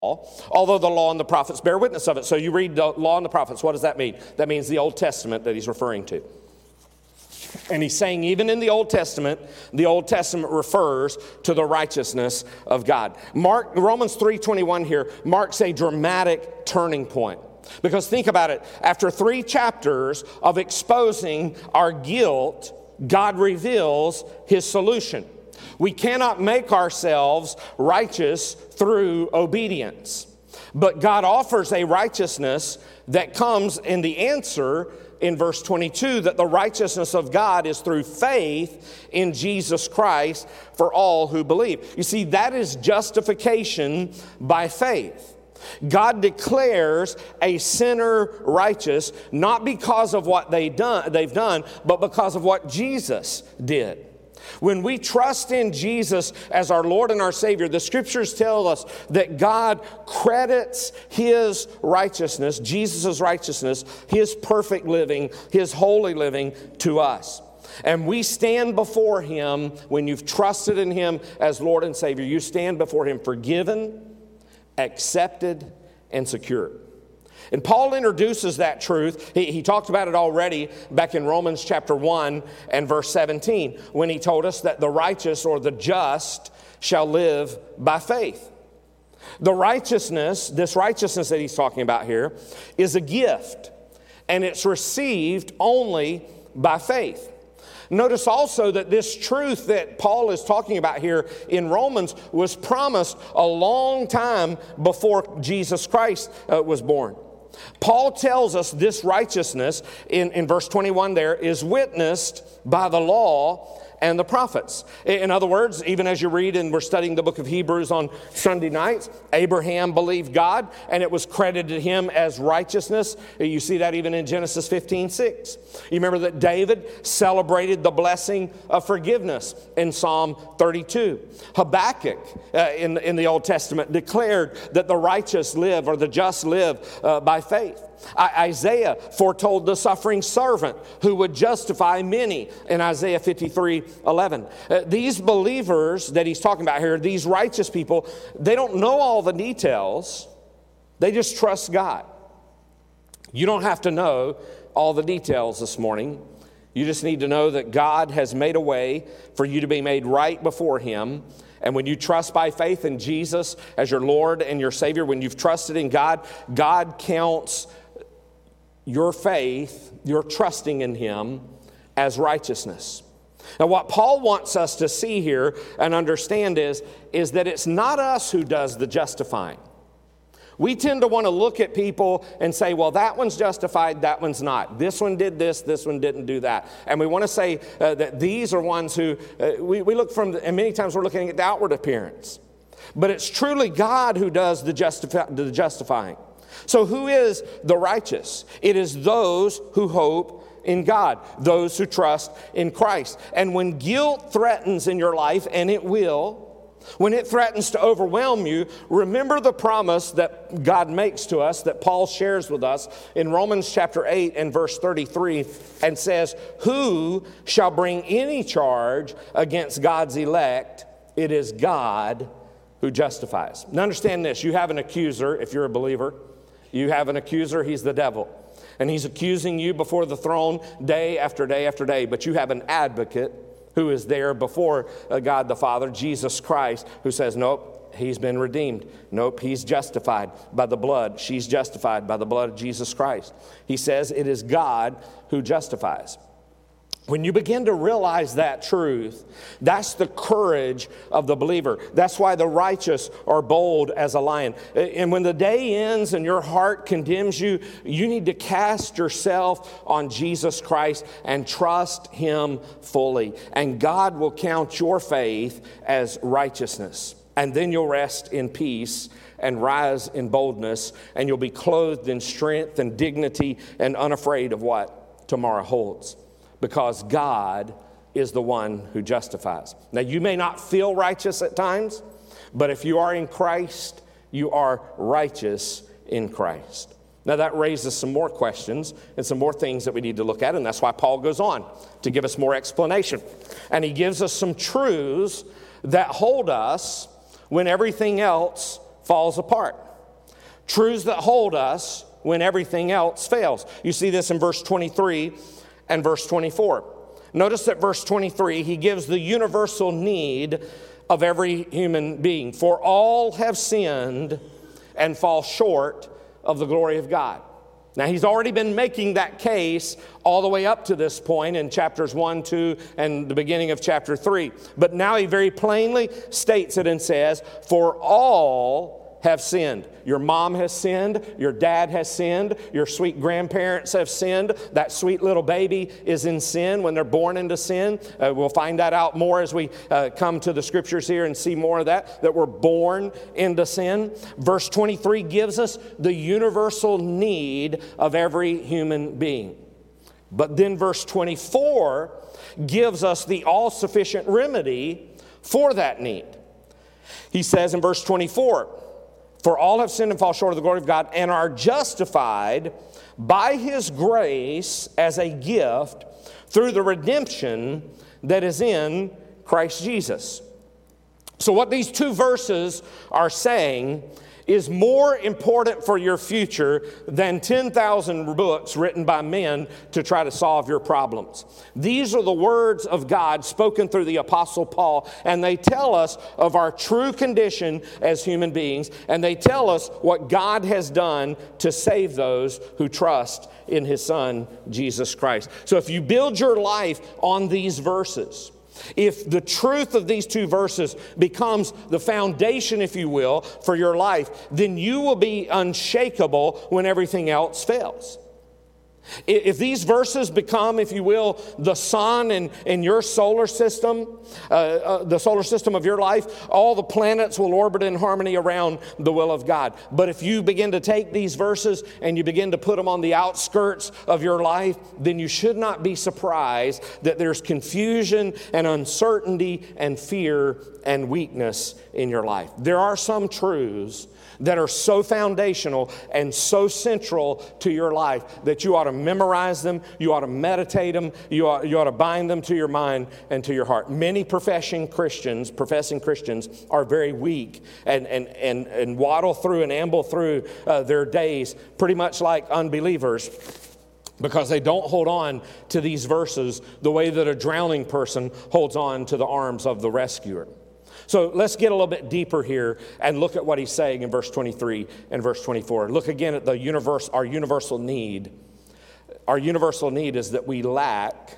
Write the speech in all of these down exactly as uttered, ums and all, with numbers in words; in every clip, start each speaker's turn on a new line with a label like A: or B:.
A: although the law and the prophets bear witness of it. So you read the law and the prophets. What does that mean? That means the Old Testament that he's referring to. And he's saying even in the Old Testament, the Old Testament refers to the righteousness of God. Mark, Romans three twenty-one here marks a dramatic turning point. Because think about it, after three chapters of exposing our guilt, God reveals his solution. We cannot make ourselves righteous through obedience. But God offers a righteousness that comes in the answer in verse twenty-two, that the righteousness of God is through faith in Jesus Christ for all who believe. You see, that is justification by faith. God declares a sinner righteous, not because of what they done, they've done, but because of what Jesus did. When we trust in Jesus as our Lord and our Savior, the Scriptures tell us that God credits his righteousness, Jesus' righteousness, his perfect living, his holy living to us. And we stand before him, when you've trusted in him as Lord and Savior, you stand before him forgiven, accepted, and secure. And Paul introduces that truth. He, he talked about it already back in Romans chapter one and verse seventeen, when he told us that the righteous or the just shall live by faith. The righteousness, this righteousness that he's talking about here, is a gift, and it's received only by faith. Notice also that this truth that Paul is talking about here in Romans was promised a long time before Jesus Christ uh, was born. Paul tells us this righteousness in, in verse twenty-one there is witnessed by the law and the prophets. In other words, even as you read, and we're studying the book of Hebrews on Sunday nights, Abraham believed God and it was credited to him as righteousness. You see that even in Genesis fifteen six. You remember that David celebrated the blessing of forgiveness in Psalm thirty-two. Habakkuk uh, in, in the Old Testament declared that the righteous live, or the just live uh, by faith. Isaiah foretold the suffering servant who would justify many in Isaiah fifty-three eleven. Uh, these believers that he's talking about here, these righteous people, they don't know all the details. They just trust God. You don't have to know all the details this morning. You just need to know that God has made a way for you to be made right before him. And when you trust by faith in Jesus as your Lord and your Savior, when you've trusted in God, God counts your faith, your trusting in him, as righteousness. Now, what Paul wants us to see here and understand is, is that it's not us who does the justifying. We tend to want to look at people and say, well, that one's justified, that one's not. This one did this, this one didn't do that. And we want to say uh, that these are ones who, uh, we, we look from, the, and many times we're looking at the outward appearance. But it's truly God who does the, justifi- the justifying. So who is the righteous? It is those who hope in God, those who trust in Christ. And when guilt threatens in your life, and it will, when it threatens to overwhelm you, remember the promise that God makes to us, that Paul shares with us in Romans chapter eight and verse thirty-three, and says, who shall bring any charge against God's elect? It is God who justifies. Now understand this, you have an accuser if you're a believer. You have an accuser, he's the devil. And he's accusing you before the throne day after day after day. But you have an advocate who is there before God the Father, Jesus Christ, who says, nope, he's been redeemed. Nope, he's justified by the blood. She's justified by the blood of Jesus Christ. He says it is God who justifies. When you begin to realize that truth, that's the courage of the believer. That's why the righteous are bold as a lion. And when the day ends and your heart condemns you, you need to cast yourself on Jesus Christ and trust him fully. And God will count your faith as righteousness. And then you'll rest in peace and rise in boldness, and you'll be clothed in strength and dignity and unafraid of what tomorrow holds. Because God is the one who justifies. Now, you may not feel righteous at times, but if you are in Christ, you are righteous in Christ. Now, that raises some more questions and some more things that we need to look at, and that's why Paul goes on to give us more explanation. And he gives us some truths that hold us when everything else falls apart. truths that hold us when everything else fails. You see this in verse twenty-three and verse twenty-four. Notice that verse twenty-three, he gives the universal need of every human being. For all have sinned and fall short of the glory of God. Now, he's already been making that case all the way up to this point in chapters one, two, and the beginning of chapter three. But now he very plainly states it and says, for all have sinned. Your mom has sinned. Your dad has sinned. Your sweet grandparents have sinned. That sweet little baby is in sin when they're born into sin. Uh, we'll find that out more as we uh, come to the scriptures here and see more of that, that we're born into sin. Verse twenty-three gives us the universal need of every human being. But then verse twenty-four gives us the all-sufficient remedy for that need. He says in verse twenty-four, for all have sinned and fall short of the glory of God and are justified by His grace as a gift through the redemption that is in Christ Jesus. So what these two verses are saying is more important for your future than ten thousand books written by men to try to solve your problems. These are the words of God spoken through the Apostle Paul, and they tell us of our true condition as human beings, and they tell us what God has done to save those who trust in His Son, Jesus Christ. So if you build your life on these verses, if the truth of these two verses becomes the foundation, if you will, for your life, then you will be unshakable when everything else fails. If these verses become, if you will, the sun in, in your solar system, uh, uh, the solar system of your life, all the planets will orbit in harmony around the will of God. But if you begin to take these verses and you begin to put them on the outskirts of your life, then you should not be surprised that there's confusion and uncertainty and fear and weakness in your life. There are some truths that are so foundational and so central to your life that you ought to memorize them, you ought to meditate them, you ought, you ought to bind them to your mind and to your heart. Many professing Christians, professing Christians are very weak and, and, and, and waddle through and amble through uh, their days pretty much like unbelievers, because they don't hold on to these verses the way that a drowning person holds on to the arms of the rescuer. So let's get a little bit deeper here and look at what he's saying in verse twenty-three and verse twenty-four. Look again at the universe, our universal need. Our universal need is that we lack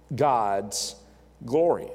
A: God's glory.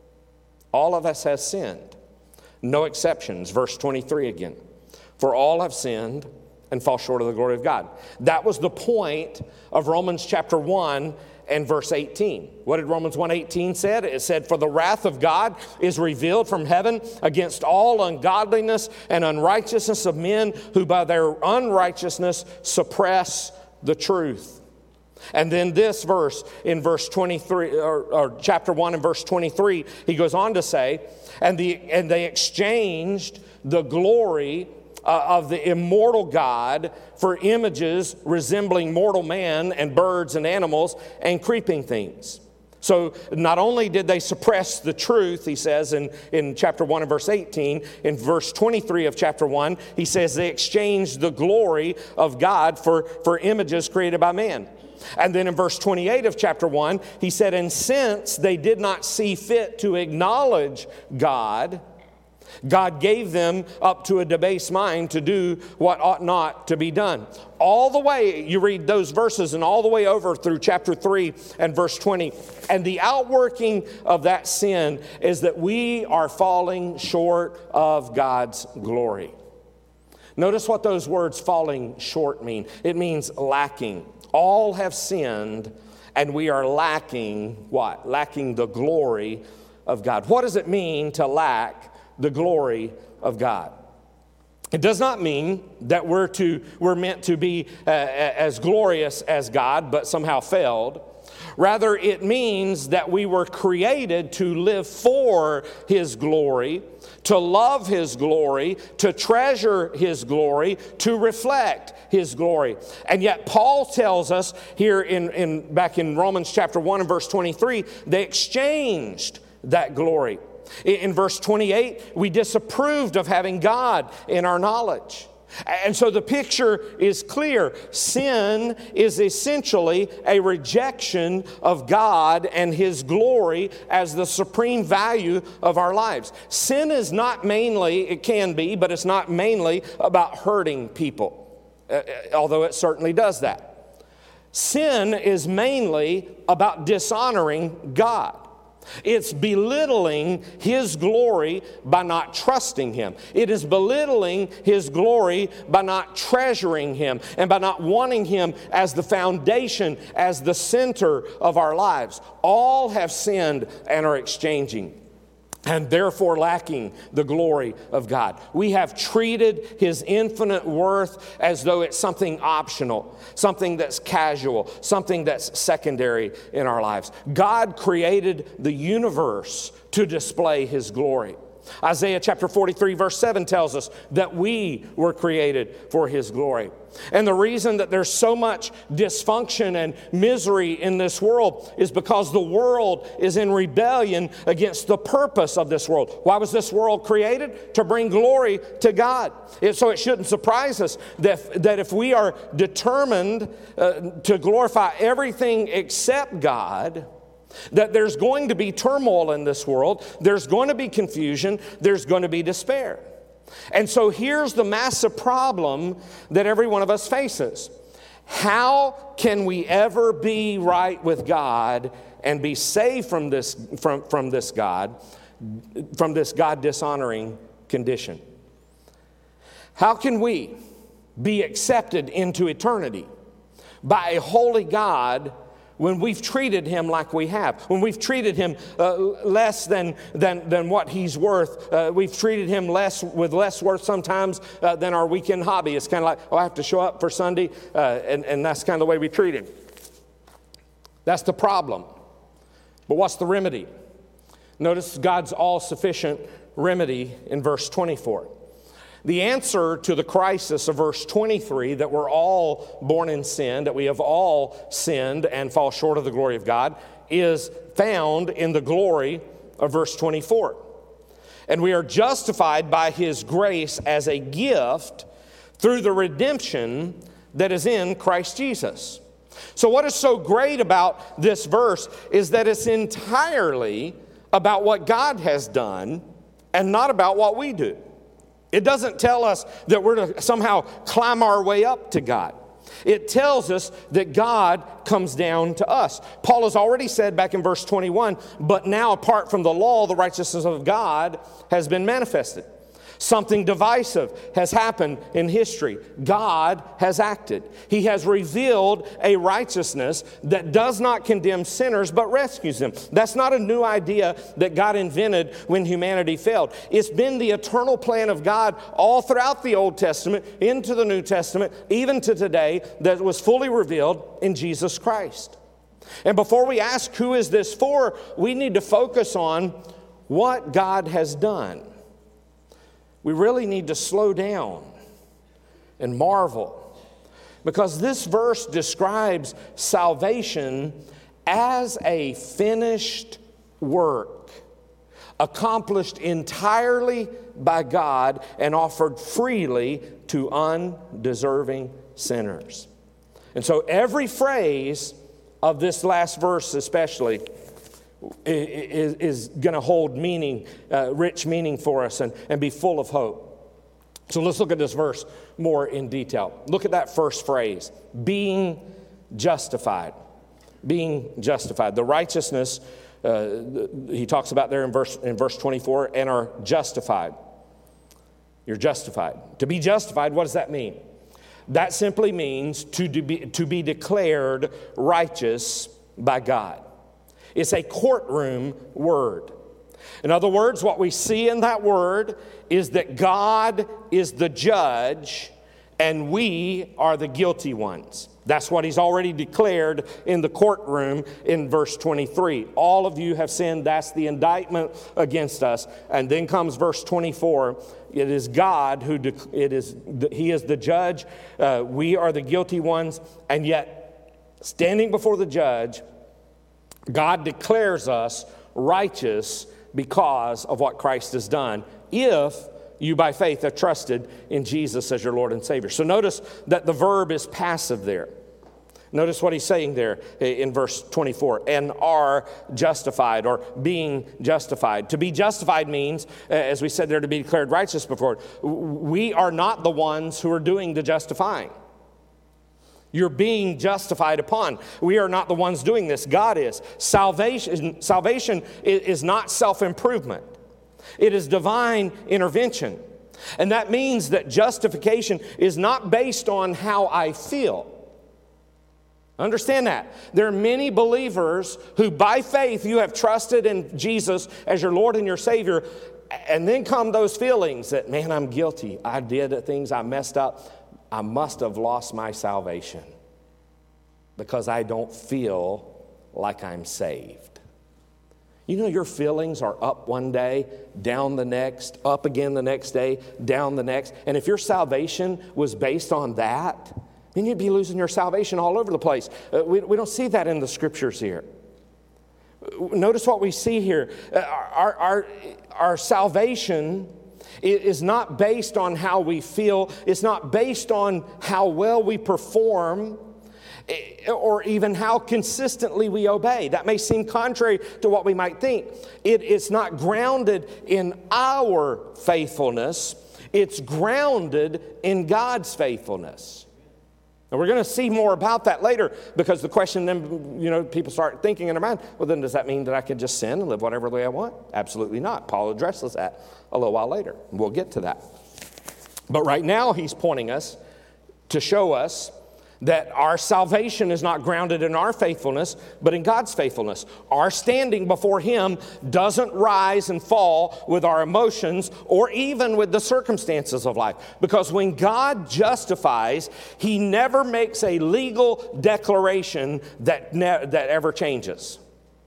A: All of us has sinned. No exceptions. Verse twenty-three again. For all have sinned and fall short of the glory of God. That was the point of Romans chapter one and verse eighteen. What did Romans one eighteen say? It said, for the wrath of God is revealed from heaven against all ungodliness and unrighteousness of men who by their unrighteousness suppress the truth. And then this verse in verse twenty-three, or, or chapter one and verse twenty-three, he goes on to say, and the and they exchanged the glory Uh, of the immortal God for images resembling mortal man and birds and animals and creeping things. So not only did they suppress the truth, he says in, in chapter one and verse eighteen, in verse twenty-three of chapter one, he says they exchanged the glory of God for, for images created by man. And then in verse twenty-eight of chapter one, he said, and since they did not see fit to acknowledge God, God gave them up to a debased mind to do what ought not to be done. All the way, you read those verses and all the way over through chapter three and verse twenty. And the outworking of that sin is that we are falling short of God's glory. Notice what those words falling short mean. It means lacking. All have sinned and we are lacking what? Lacking the glory of God. What does it mean to lack the glory of God? It does not mean that we're to we're meant to be uh, as glorious as God, but somehow failed. Rather, it means that we were created to live for His glory, to love His glory, to treasure His glory, to reflect His glory. And yet Paul tells us here in, in back in Romans chapter one and verse twenty-three, they exchanged that glory. In verse twenty-eight, we disapproved of having God in our knowledge. And so the picture is clear. Sin is essentially a rejection of God and His glory as the supreme value of our lives. Sin is not mainly, it can be, but it's not mainly about hurting people, uh, although it certainly does that. Sin is mainly about dishonoring God. It's belittling His glory by not trusting Him. It is belittling His glory by not treasuring Him and by not wanting Him as the foundation, as the center of our lives. All have sinned and are exchanging, and therefore lacking the glory of God. We have treated His infinite worth as though it's something optional, something that's casual, something that's secondary in our lives. God created the universe to display His glory. Isaiah chapter forty-three verse seven tells us that we were created for His glory. And the reason that there's so much dysfunction and misery in this world is because the world is in rebellion against the purpose of this world. Why was this world created? To bring glory to God. It, so it shouldn't surprise us that, that if we are determined uh, to glorify everything except God, that there's going to be turmoil in this world, there's going to be confusion, there's going to be despair. And so here's the massive problem that every one of us faces. How can we ever be right with God and be saved from this, from, from this God, from this God dishonoring condition? How can we be accepted into eternity by a holy God when we've treated Him like we have, when we've treated Him uh, less than, than, than what He's worth, uh, we've treated Him less with less worth sometimes uh, than our weekend hobby. It's kind of like, oh, I have to show up for Sunday, uh, and, and that's kind of the way we treat Him. That's the problem. But what's the remedy? Notice God's all-sufficient remedy in verse twenty-four. The answer to the crisis of verse twenty-three, that we're all born in sin, that we have all sinned and fall short of the glory of God, is found in the glory of verse twenty-four. And we are justified by His grace as a gift through the redemption that is in Christ Jesus. So what is so great about this verse is that it's entirely about what God has done and not about what we do. It doesn't tell us that we're to somehow climb our way up to God. It tells us that God comes down to us. Paul has already said back in verse twenty-one, but now apart from the law, the righteousness of God has been manifested. Something divisive has happened in history. God has acted. He has revealed a righteousness that does not condemn sinners but rescues them. That's not a new idea that God invented when humanity failed. It's been the eternal plan of God all throughout the Old Testament, into the New Testament, even to today, that was fully revealed in Jesus Christ. And before we ask who is this for, we need to focus on what God has done. We really need to slow down and marvel, because this verse describes salvation as a finished work, accomplished entirely by God and offered freely to undeserving sinners. And so every phrase of this last verse especially is, is going to hold meaning, uh, rich meaning for us, and, and be full of hope. So let's look at this verse more in detail. Look at that first phrase, being justified. Being justified. The righteousness, uh, he talks about there in verse, in verse twenty-four, and are justified. You're justified. To be justified, what does that mean? That simply means to be, to be declared righteous by God. It's a courtroom word. In other words, what we see in that word is that God is the judge and we are the guilty ones. That's what He's already declared in the courtroom in verse twenty-three. All of you have sinned. That's the indictment against us. And then comes verse twenty-four. It is God who, de- it is, He is the judge. Uh, we are the guilty ones. And yet, standing before the judge, God declares us righteous because of what Christ has done, if You by faith have trusted in Jesus as your Lord and Savior. So notice that the verb is passive there. Notice what he's saying there in verse twenty-four, and are justified, or being justified. To be justified means, as we said there, to be declared righteous before. We are not the ones who are doing the justifying. You're being justified upon. We are not the ones doing this. God is. Salvation, salvation is not self-improvement. It is divine intervention. And that means that justification is not based on how I feel. Understand that. There are many believers who by faith you have trusted in Jesus as your Lord and your Savior, and then come those feelings that, man, I'm guilty. I did things, I messed up. I must have lost my salvation because I don't feel like I'm saved. You know, your feelings are up one day, down the next, up again the next day, down the next. And if your salvation was based on that, then you'd be losing your salvation all over the place. Uh, we, we don't see that in the scriptures here. Notice what we see here. Uh, our, our, our salvation is not based on how we feel. It's not based on how well we perform or even how consistently we obey. That may seem contrary to what we might think. It, it's not grounded in our faithfulness. It's grounded in God's faithfulness. And we're going to see more about that later, because the question then, you know, people start thinking in their mind, well, then does that mean that I can just sin and live whatever way I want? Absolutely not. Paul addresses that a little while later. We'll get to that. But right now he's pointing us to show us that our salvation is not grounded in our faithfulness, but in God's faithfulness. Our standing before Him doesn't rise and fall with our emotions or even with the circumstances of life. Because when God justifies, He never makes a legal declaration that, ne- that ever changes.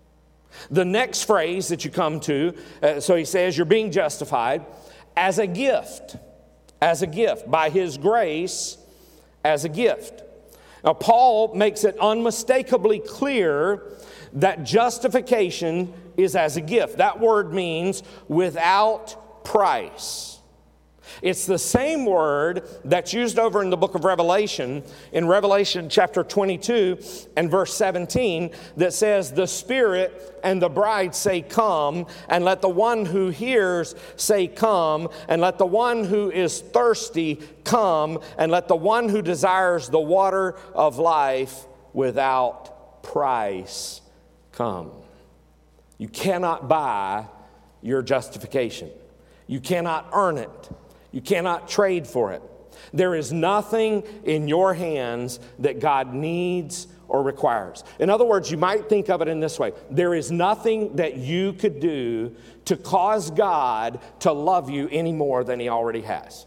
A: The next phrase that you come to, uh, so He says, you're being justified as a gift, as a gift, by His grace, as a gift. Now, Paul makes it unmistakably clear that justification is as a gift. That word means without price. It's the same word that's used over in the book of Revelation, in Revelation chapter twenty-two and verse seventeen, that says, the Spirit and the bride say, come, and let the one who hears say, come, and let the one who is thirsty come, and let the one who desires the water of life without price come. You cannot buy your justification. You cannot earn it. You cannot trade for it. There is nothing in your hands that God needs or requires. In other words, you might think of it in this way. There is nothing that you could do to cause God to love you any more than He already has.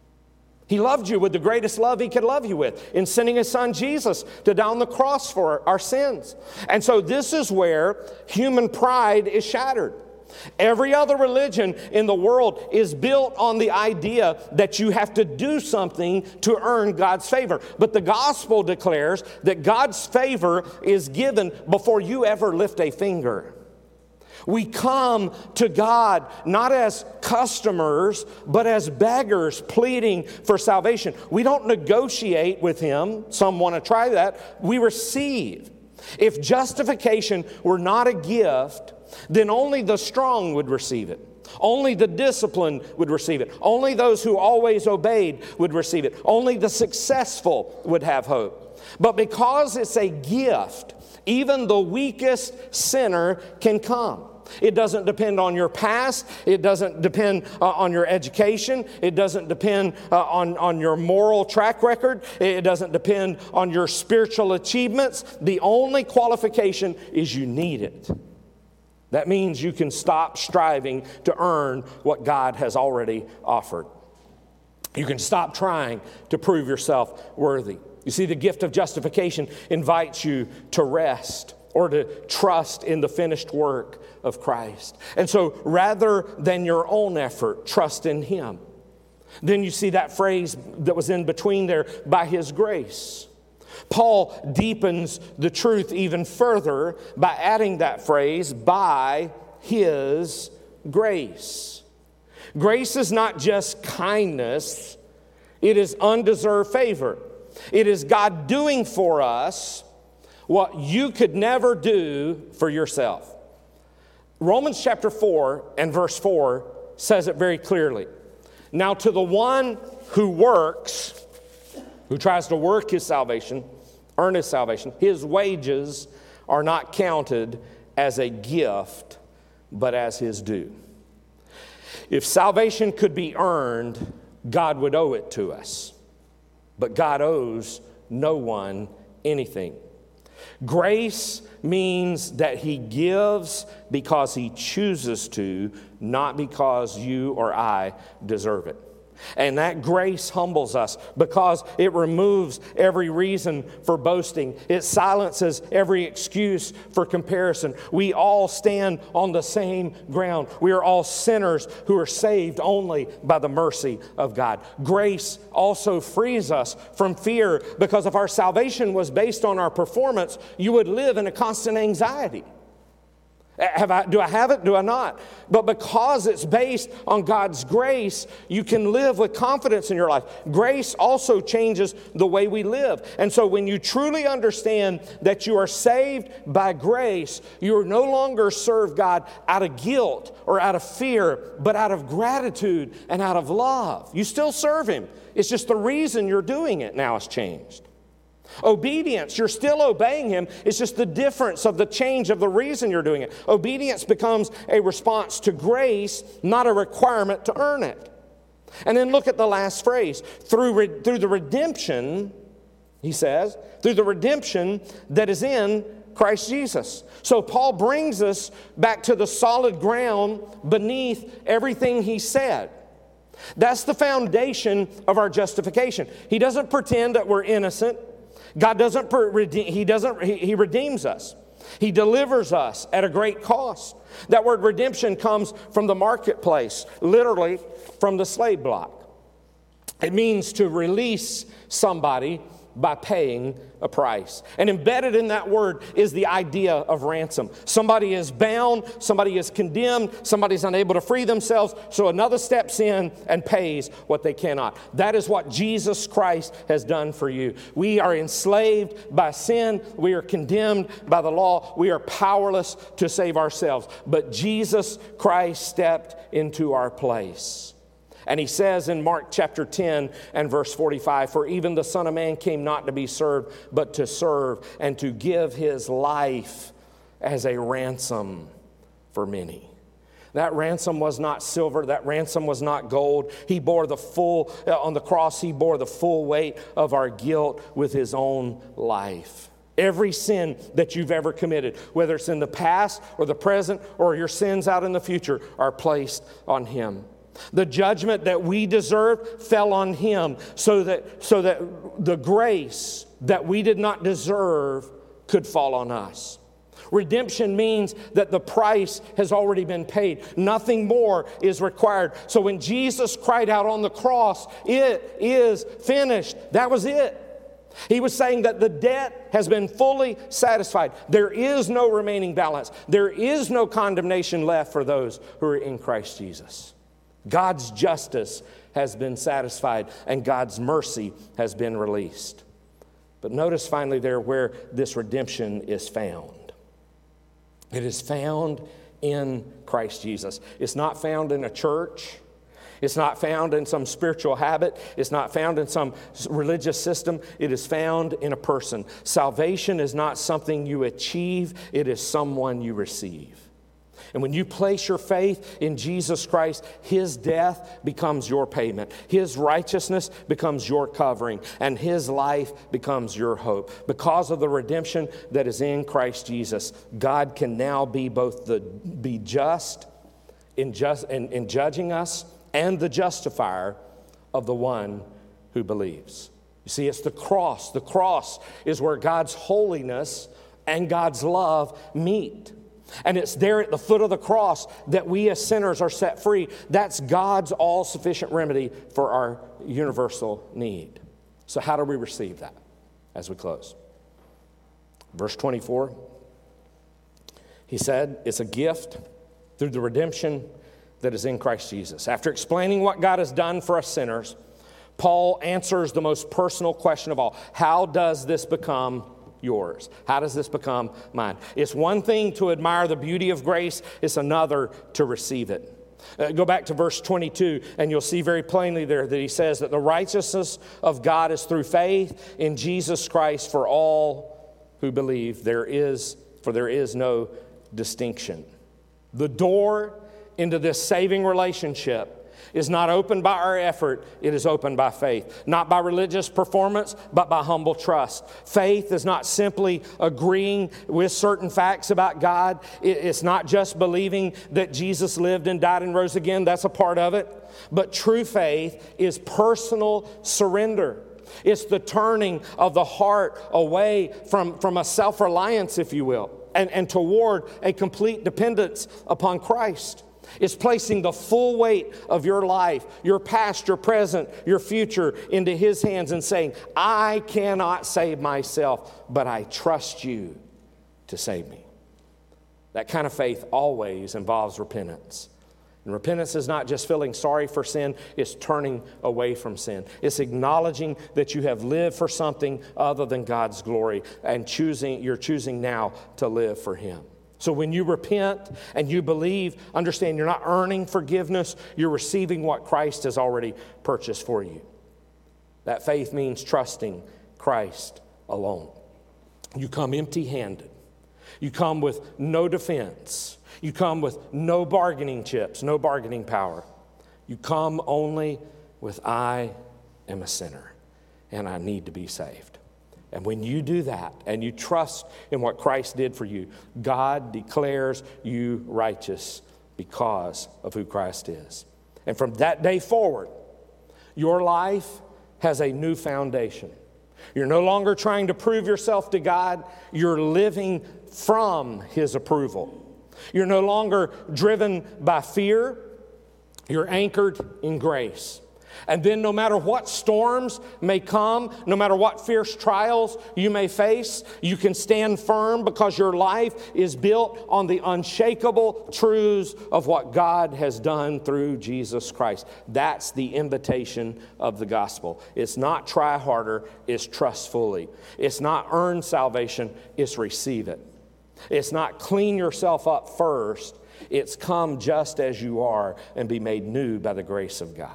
A: He loved you with the greatest love He could love you with in sending His Son Jesus to die on the cross for our sins. And so this is where human pride is shattered. Every other religion in the world is built on the idea that you have to do something to earn God's favor. But the gospel declares that God's favor is given before you ever lift a finger. We come to God not as customers, but as beggars pleading for salvation. We don't negotiate with Him. Some want to try that. We receive. If justification were not a gift, then only the strong would receive it. Only the disciplined would receive it. Only those who always obeyed would receive it. Only the successful would have hope. But because it's a gift, even the weakest sinner can come. It doesn't depend on your past. It doesn't depend uh, on your education. It doesn't depend uh, on, on your moral track record. It doesn't depend on your spiritual achievements. The only qualification is you need it. That means you can stop striving to earn what God has already offered. You can stop trying to prove yourself worthy. You see, the gift of justification invites you to rest or to trust in the finished work of Christ. And so rather than your own effort, trust in Him. Then you see that phrase that was in between there, by His grace. Paul deepens the truth even further by adding that phrase, by His grace. Grace is not just kindness, it is undeserved favor. It is God doing for us what you could never do for yourself. Romans chapter four and verse four says it very clearly. Now to the one who works, who tries to work his salvation, earn his salvation, his wages are not counted as a gift, but as his due. If salvation could be earned, God would owe it to us. But God owes no one anything. Grace means that he gives because he chooses to, not because you or I deserve it. And that grace humbles us because it removes every reason for boasting. It silences every excuse for comparison. We all stand on the same ground. We are all sinners who are saved only by the mercy of God. Grace also frees us from fear because if our salvation was based on our performance, you would live in a constant anxiety. Have I, do I have it? Do I not? But because it's based on God's grace, you can live with confidence in your life. Grace also changes the way we live. And so when you truly understand that you are saved by grace, you are no longer serve God out of guilt or out of fear, but out of gratitude and out of love. You still serve Him. It's just the reason you're doing it now has changed. Obedience, you're still obeying Him. It's just the difference of the change of the reason you're doing it. Obedience becomes a response to grace, not a requirement to earn it. And then look at the last phrase. Through, re- through the redemption, he says, through the redemption that is in Christ Jesus. So Paul brings us back to the solid ground beneath everything he said. That's the foundation of our justification. He doesn't pretend that we're innocent. God doesn't, he doesn't, he redeems us. He delivers us at a great cost. That word redemption comes from the marketplace, literally from the slave block. It means to release somebody by paying a price. And embedded in that word is the idea of ransom. Somebody is bound, somebody is condemned, somebody's unable to free themselves, so another steps in and pays what they cannot. That is what Jesus Christ has done for you. We are enslaved by sin, we are condemned by the law, we are powerless to save ourselves. But Jesus Christ stepped into our place. And he says in Mark chapter ten and verse forty-five, for even the Son of Man came not to be served, but to serve and to give his life as a ransom for many. That ransom was not silver. That ransom was not gold. He bore the full, uh, on the cross, he bore the full weight of our guilt with his own life. Every sin that you've ever committed, whether it's in the past or the present or your sins out in the future, are placed on him. The judgment that we deserved fell on him so that, so that the grace that we did not deserve could fall on us. Redemption means that the price has already been paid. Nothing more is required. So when Jesus cried out on the cross, it is finished. That was it. He was saying that the debt has been fully satisfied. There is no remaining balance. There is no condemnation left for those who are in Christ Jesus. God's justice has been satisfied and God's mercy has been released. But notice finally there where this redemption is found. It is found in Christ Jesus. It's not found in a church. It's not found in some spiritual habit. It's not found in some religious system. It is found in a person. Salvation is not something you achieve. It is someone you receive. And when you place your faith in Jesus Christ, his death becomes your payment. His righteousness becomes your covering. And his life becomes your hope. Because of the redemption that is in Christ Jesus, God can now be both the be just in, just, in, in judging us and the justifier of the one who believes. You see, it's the cross. The cross is where God's holiness and God's love meet. And it's there at the foot of the cross that we as sinners are set free. That's God's all-sufficient remedy for our universal need. So how do we receive that as we close? Verse twenty-four, he said, it's a gift through the redemption that is in Christ Jesus. After explaining what God has done for us sinners, Paul answers the most personal question of all. How does this become yours? How does this become mine? It's one thing to admire the beauty of grace. It's another to receive it. Uh, go back to verse twenty-two, and you'll see very plainly there that he says that the righteousness of God is through faith in Jesus Christ for all who believe. There is, for there is no distinction. The door into this saving relationship is not opened by our effort, it is opened by faith. Not by religious performance, but by humble trust. Faith is not simply agreeing with certain facts about God. It's not just believing that Jesus lived and died and rose again. That's a part of it. But true faith is personal surrender. It's the turning of the heart away from, from a self-reliance, if you will, and, and toward a complete dependence upon Christ. It's placing the full weight of your life, your past, your present, your future into His hands and saying, I cannot save myself, but I trust you to save me. That kind of faith always involves repentance. And repentance is not just feeling sorry for sin, it's turning away from sin. It's acknowledging that you have lived for something other than God's glory and choosing, you're choosing now to live for Him. So when you repent and you believe, understand you're not earning forgiveness, you're receiving what Christ has already purchased for you. That faith means trusting Christ alone. You come empty-handed. You come with no defense. You come with no bargaining chips, no bargaining power. You come only with, I am a sinner and I need to be saved. And when you do that and you trust in what Christ did for you, God declares you righteous because of who Christ is. And from that day forward, your life has a new foundation. You're no longer trying to prove yourself to God. You're living from His approval. You're no longer driven by fear. You're anchored in grace. And then no matter what storms may come, no matter what fierce trials you may face, you can stand firm because your life is built on the unshakable truths of what God has done through Jesus Christ. That's the invitation of the gospel. It's not try harder, it's trust fully. It's not earn salvation, it's receive it. It's not clean yourself up first, it's come just as you are and be made new by the grace of God.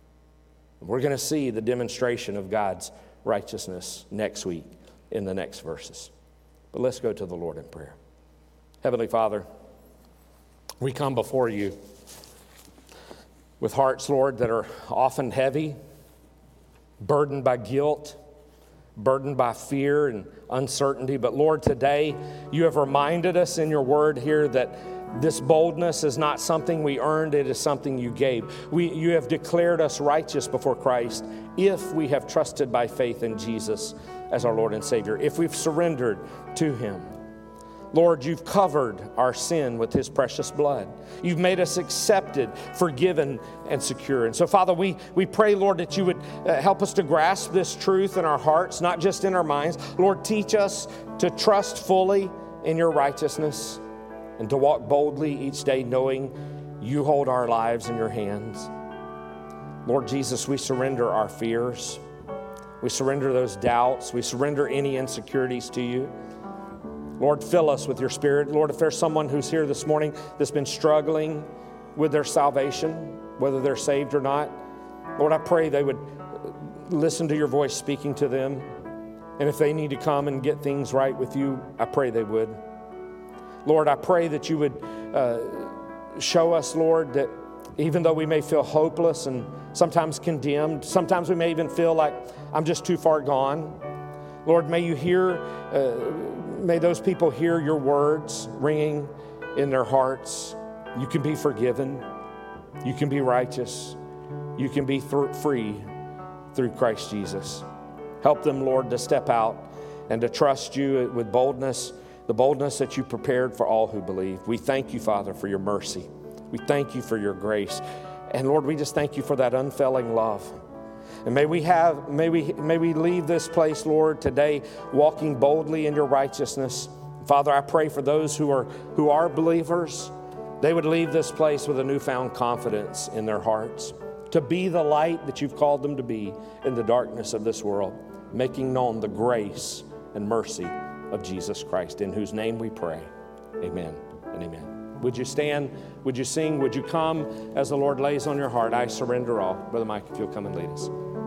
A: We're going to see the demonstration of God's righteousness next week in the next verses. But let's go to the Lord in prayer. Heavenly Father, we come before you with hearts, Lord, that are often heavy, burdened by guilt, burdened by fear and uncertainty. But Lord, today you have reminded us in your word here that this boldness is not something we earned, it is something you gave. We, you have declared us righteous before Christ if we have trusted by faith in Jesus as our Lord and Savior, if we've surrendered to Him. Lord, you've covered our sin with His precious blood. You've made us accepted, forgiven, and secure. And so, Father, we, we pray, Lord, that you would uh, help us to grasp this truth in our hearts, not just in our minds. Lord, teach us to trust fully in your righteousness and to walk boldly each day knowing you hold our lives in your hands. Lord Jesus, we surrender our fears. We surrender those doubts. We surrender any insecurities to you. Lord, fill us with your Spirit. Lord, if there's someone who's here this morning that's been struggling with their salvation, whether they're saved or not, Lord, I pray they would listen to your voice speaking to them. And if they need to come and get things right with you, I pray they would. Lord, I pray that you would uh, show us, Lord, that even though we may feel hopeless and sometimes condemned, sometimes we may even feel like I'm just too far gone. Lord, may you hear, uh, may those people hear your words ringing in their hearts. You can be forgiven. You can be righteous. You can be th- free through Christ Jesus. Help them, Lord, to step out and to trust you with boldness, the boldness that you prepared for all who believe. We thank you, Father, for your mercy. We thank you for your grace. And Lord, we just thank you for that unfailing love. And may we have, may we, may we leave this place, Lord, today walking boldly in your righteousness. Father, I pray for those who are, who are believers, they would leave this place with a newfound confidence in their hearts to be the light that you've called them to be in the darkness of this world, making known the grace and mercy of Jesus Christ, in whose name we pray. Amen and amen. Would you stand? Would you sing? Would you come as the Lord lays on your heart? I surrender all. Brother Mike, if you'll come and lead us.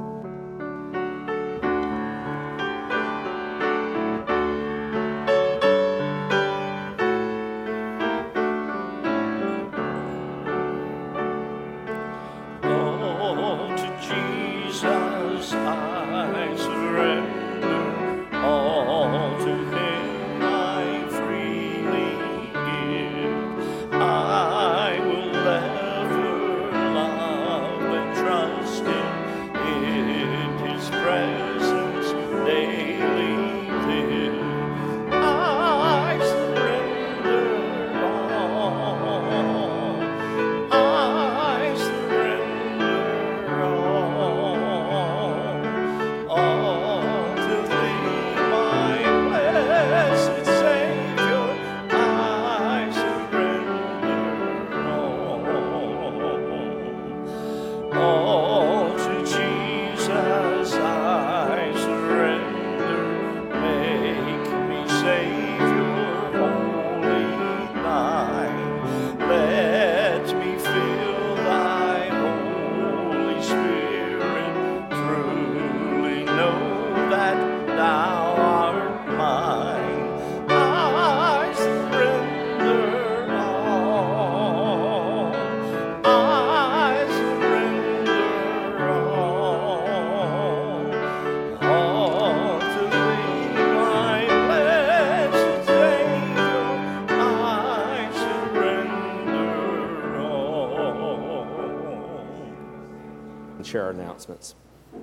A: Share our announcements.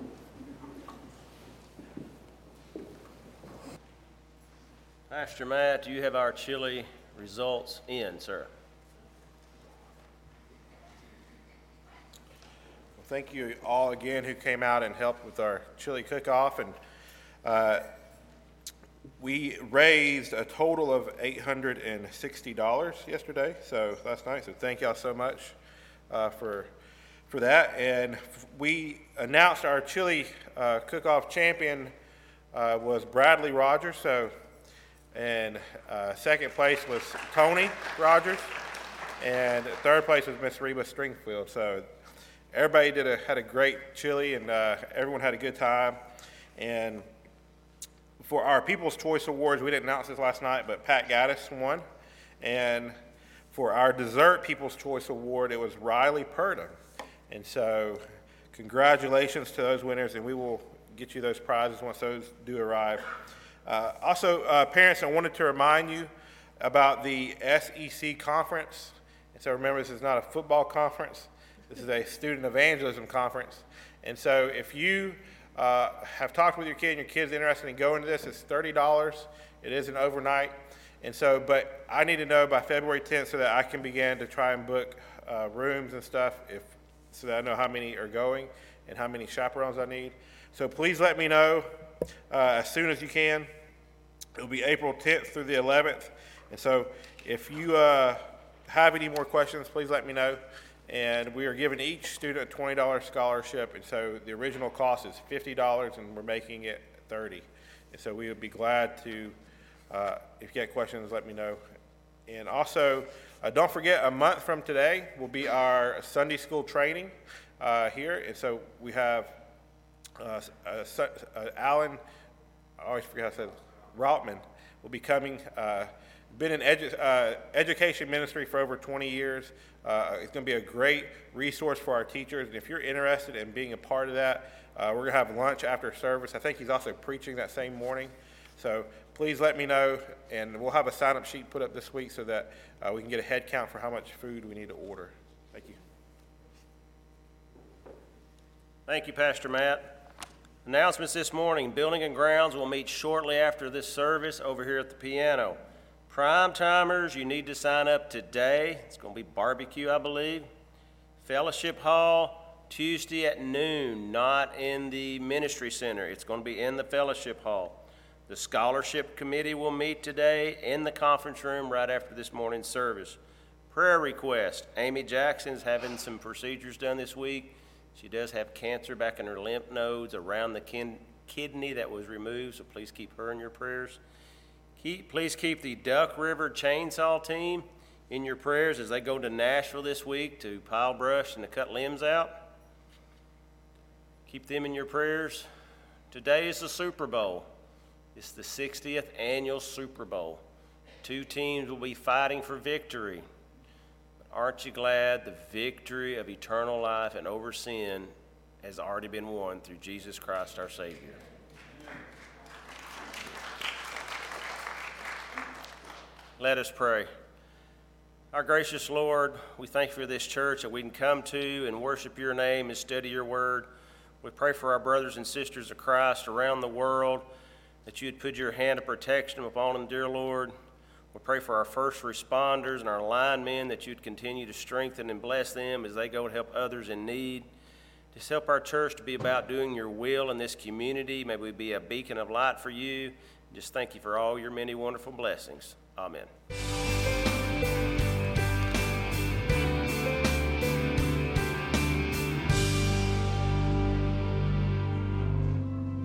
B: Pastor Matt, do you have our chili results in, sir?
C: Well, thank you all again who came out and helped with our chili cook-off. And uh, we raised a total of eight hundred sixty dollars yesterday, so that's nice. So thank y'all so much uh, for for that. And we announced our chili uh, cook-off champion uh, was Bradley Rogers. So, and uh, second place was Tony Rogers, and third place was Miss Reba Stringfield. So everybody did a, had a great chili, and uh, everyone had a good time. And for our People's Choice Awards, we didn't announce this last night, but Pat Gaddis won. And for our dessert People's Choice Award, it was Riley Purdom. And so congratulations to those winners, and we will get you those prizes once those do arrive. Uh, also, uh, parents, I wanted to remind you about the S E C conference. And so remember, this is not a football conference. This is a student evangelism conference. And so if you uh, have talked with your kid and your kid's interested in going to this, it's thirty dollars. It is an overnight. And so, but I need to know by February tenth so that I can begin to try and book uh, rooms and stuff if so that I know how many are going and how many chaperones I need. So please let me know uh, as soon as you can. It'll be April tenth through the eleventh. And so if you uh, have any more questions, please let me know. And we are giving each student a twenty dollars scholarship. And so the original cost is fifty dollars, and we're making it thirty dollars. And so we would be glad to, uh, if you have questions, let me know. And also, uh, don't forget, a month from today will be our Sunday school training uh, here. And so we have uh, uh, uh, Alan, I always forget how to say it, Rautman will be coming. Uh, been in edu- uh, education ministry for over twenty years. Uh, it's going to be a great resource for our teachers. And if you're interested in being a part of that, uh, we're going to have lunch after service. I think he's also preaching that same morning. So please let me know, and we'll have a sign-up sheet put up this week so that uh, we can get a head count for how much food we need to order. Thank you.
B: Thank you, Pastor Matt. Announcements this morning. Building and Grounds will meet shortly after this service over here at the piano. Prime timers, you need to sign up today. It's going to be barbecue, I believe. Fellowship Hall, Tuesday at noon, not in the ministry center. It's going to be in the Fellowship Hall. The Scholarship Committee will meet today in the conference room right after this morning's service. Prayer request. Amy Jackson's having some procedures done this week. She does have cancer back in her lymph nodes around the kin- kidney that was removed, so please keep her in your prayers. Keep, please keep the Duck River Chainsaw team in your prayers as they go to Nashville this week to pile brush and to cut limbs out. Keep them in your prayers. Today is the Super Bowl. It's the sixtieth annual Super Bowl. Two teams will be fighting for victory. But aren't you glad the victory of eternal life and over sin has already been won through Jesus Christ our Savior? Let us pray. Our gracious Lord, we thank you for this church that we can come to and worship your name and study your word. We pray for our brothers and sisters of Christ around the world, that you'd put your hand of protection upon them, dear Lord. We pray for our first responders and our linemen, that you'd continue to strengthen and bless them as they go to help others in need. Just help our church to be about doing your will in this community. May we be a beacon of light for you. Just thank you for all your many wonderful blessings. Amen.